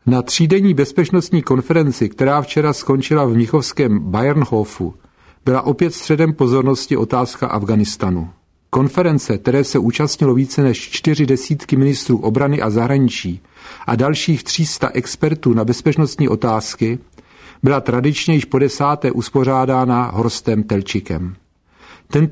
Na třídenní bezpečnostní konferenci, která včera skončila v mnichovském Bayernhofu, byla opět středem pozornosti otázka Afganistanu. Konference, které se účastnilo více než 40 ministrů obrany a zahraničí a dalších 300 expertů na bezpečnostní otázky, byla tradičně již po 10. uspořádána Horstem Telčikem. Tento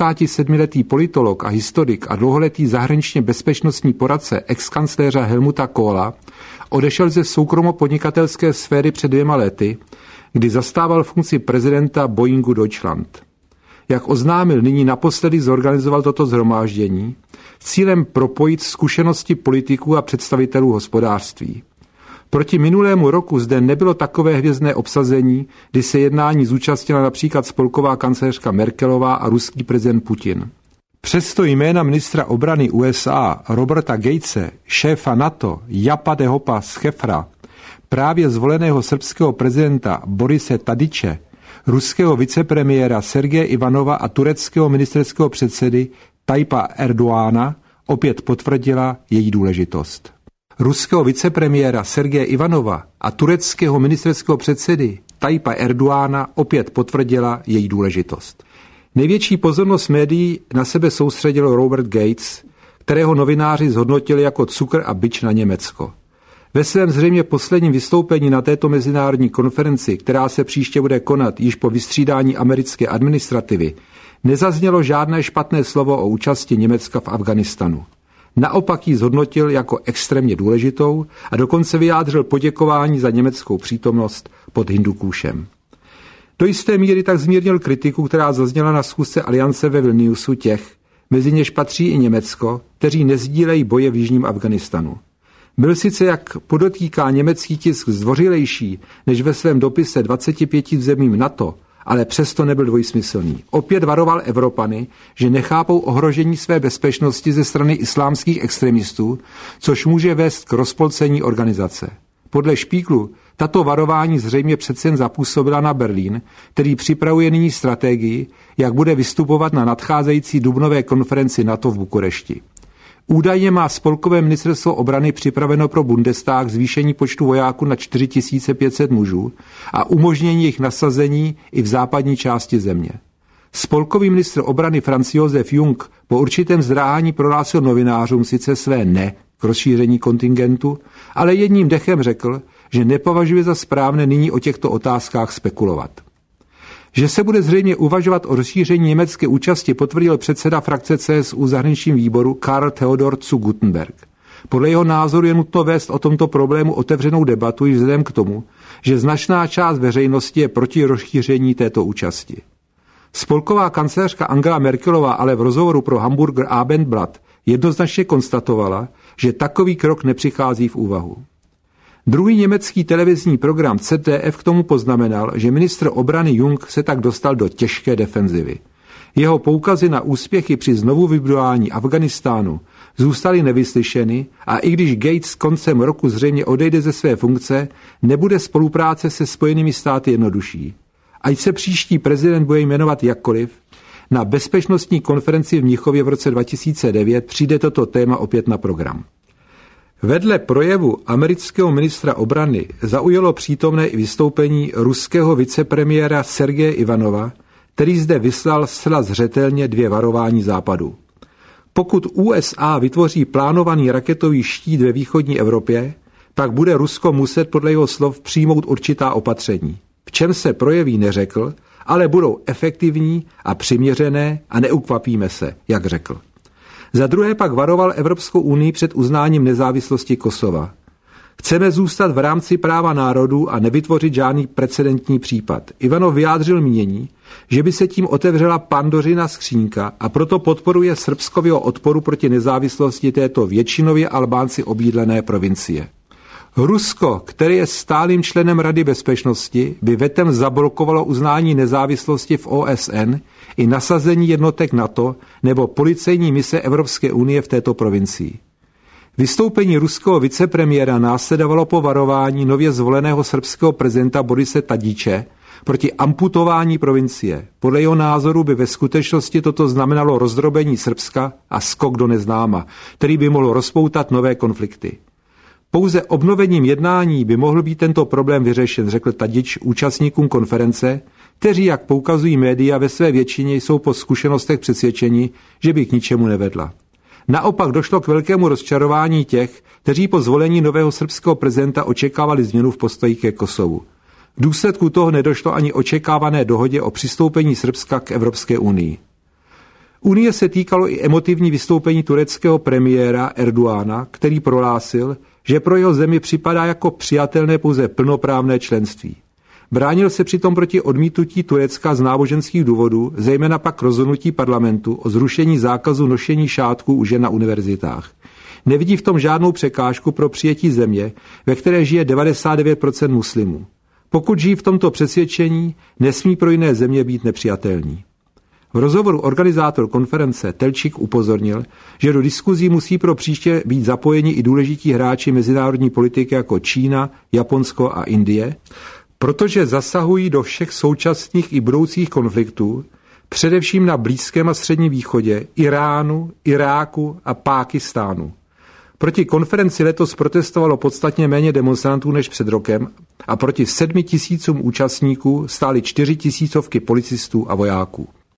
67letý politolog a historik a dlouholetý zahraničně bezpečnostní poradce exkancléře Helmuta Kohla odešel ze soukromo-podnikatelské sféry před 2 lety, kdy zastával funkci prezidenta Boeingu Deutschland. Jak oznámil, nyní naposledy zorganizoval toto shromáždění s cílem propojit zkušenosti politiků a představitelů hospodářství. Proti minulému roku zde nebylo takové hvězdné obsazení, kdy se jednání zúčastnila například spolková kancléřka Merkelová a ruský prezident Putin. Přesto jména ministra obrany USA Roberta Gatese, šéfa NATO Japa de Hopa Schäfera, právě zvoleného srbského prezidenta Borise Tadiče, ruského vicepremiéra Sergeje Ivanova a tureckého ministerského předsedy Tajpa Erdoána opět potvrdila její důležitost. Ruského vicepremiéra Sergeje Ivanova a tureckého ministerského předsedy Tajpa Erdoána opět potvrdila její důležitost. Největší pozornost médií na sebe soustředil Robert Gates, kterého novináři zhodnotili jako cukr a bič na Německo. Ve svém zřejmě posledním vystoupení na této mezinárodní konferenci, která se příště bude konat již po vystřídání americké administrativy, nezaznělo žádné špatné slovo o účasti Německa v Afganistanu. Naopak ji zhodnotil jako extrémně důležitou a dokonce vyjádřil poděkování za německou přítomnost pod Hindukúšem. Do jisté míry tak zmírnil kritiku, která zazněla na schůzce aliance ve Vilniusu těch, mezi něž patří i Německo, kteří nezdílejí boje v jižním Afganistanu. Byl sice, jak podotýká německý tisk, zdvořilejší než ve svém dopise 25 zemím NATO, ale přesto nebyl dvojsmyslný. Opět varoval Evropany, že nechápou ohrožení své bezpečnosti ze strany islámských extremistů, což může vést k rozpolcení organizace. Podle Špíglu tato varování zřejmě přece jen zapůsobila na Berlín, který připravuje nyní strategii, jak bude vystupovat na nadcházející dubnové konferenci NATO v Bukurešti. Údajně má spolkové ministerstvo obrany připraveno pro Bundestag zvýšení počtu vojáků na 4500 mužů a umožnění jejich nasazení i v západní části země. Spolkový ministr obrany Franz Josef Jung po určitém zdráhání prohlásil novinářům sice své ne k rozšíření kontingentu, ale jedním dechem řekl, že nepovažuje za správné nyní o těchto otázkách spekulovat. Že se bude zřejmě uvažovat o rozšíření německé účasti, potvrdil předseda frakce CSU zahraničním výboru Karl Theodor zu Guttenberg. Podle jeho názoru je nutno vést o tomto problému otevřenou debatu již vzhledem k tomu, že značná část veřejnosti je proti rozšíření této účasti. Spolková kancléřka Angela Merkelová ale v rozhovoru pro Hamburger Abendblatt jednoznačně konstatovala, že takový krok nepřichází v úvahu. Druhý německý televizní program ZDF k tomu poznamenal, že ministr obrany Jung se tak dostal do těžké defenzivy. Jeho poukazy na úspěchy při znovu vybudování Afganistánu zůstaly nevyslyšeny a i když Gates koncem roku zřejmě odejde ze své funkce, nebude spolupráce se Spojenými státy jednodušší. Ať se příští prezident bude jmenovat jakkoliv, na bezpečnostní konferenci v Mnichově v roce 2009 přijde toto téma opět na program. Vedle projevu amerického ministra obrany zaujalo přítomné i vystoupení ruského vicepremiéra Sergeje Ivanova, který zde vyslal zcela zřetelně 2 varování Západu. Pokud USA vytvoří plánovaný raketový štít ve východní Evropě, pak bude Rusko muset podle jeho slov přijmout určitá opatření. V čem se projeví, neřekl, ale budou efektivní a přiměřené a neukvapíme se, jak řekl. Za druhé pak varoval Evropskou unii před uznáním nezávislosti Kosova. Chceme zůstat v rámci práva národů a nevytvořit žádný precedentní případ. Ivanov vyjádřil mínění, že by se tím otevřela Pandořina skřínka a proto podporuje Srbskového odporu proti nezávislosti této většinově Albánci obýdlené provincie. Rusko, které je stálým členem Rady bezpečnosti, by vetem zablokovalo uznání nezávislosti v OSN i nasazení jednotek NATO nebo policejní mise Evropské unie v této provincii. Vystoupení ruského vicepremiéra následovalo po varování nově zvoleného srbského prezidenta Borise Tadiče proti amputování provincie. Podle jeho názoru by ve skutečnosti toto znamenalo rozdrobení Srbska a skok do neznáma, který by mohl rozpoutat nové konflikty. Pouze obnovením jednání by mohl být tento problém vyřešen, řekl Tadič účastníkům konference, kteří, jak poukazují média, ve své většině jsou po zkušenostech přesvědčeni, že by k ničemu nevedla. Naopak došlo k velkému rozčarování těch, kteří po zvolení nového srbského prezidenta očekávali změnu v postoji ke Kosovu. V důsledku toho nedošlo ani očekávané dohodě o přistoupení Srbska k Evropské unii. Unie se týkalo i emotivní vystoupení tureckého premiéra Erdoğana, který prohlásil, že pro jeho zemi připadá jako přijatelné pouze plnoprávné členství. Bránil se přitom proti odmítnutí Turecka z náboženských důvodů, zejména pak rozhodnutí parlamentu o zrušení zákazu nošení šátků u žen na univerzitách. Nevidí v tom žádnou překážku pro přijetí země, ve které žije 99% muslimů. Pokud žijí v tomto přesvědčení, nesmí pro jiné země být nepřijatelní. V rozhovoru organizátor konference Telčík upozornil, že do diskuzí musí pro příště být zapojeni i důležití hráči mezinárodní politiky jako Čína, Japonsko a Indie, protože zasahují do všech současných i budoucích konfliktů, především na Blízkém a Středním východě, Iránu, Iráku a Pákistánu. Proti konferenci letos protestovalo podstatně méně demonstrantů než před rokem a proti 7 000 účastníků stály 4 000 policistů a vojáků.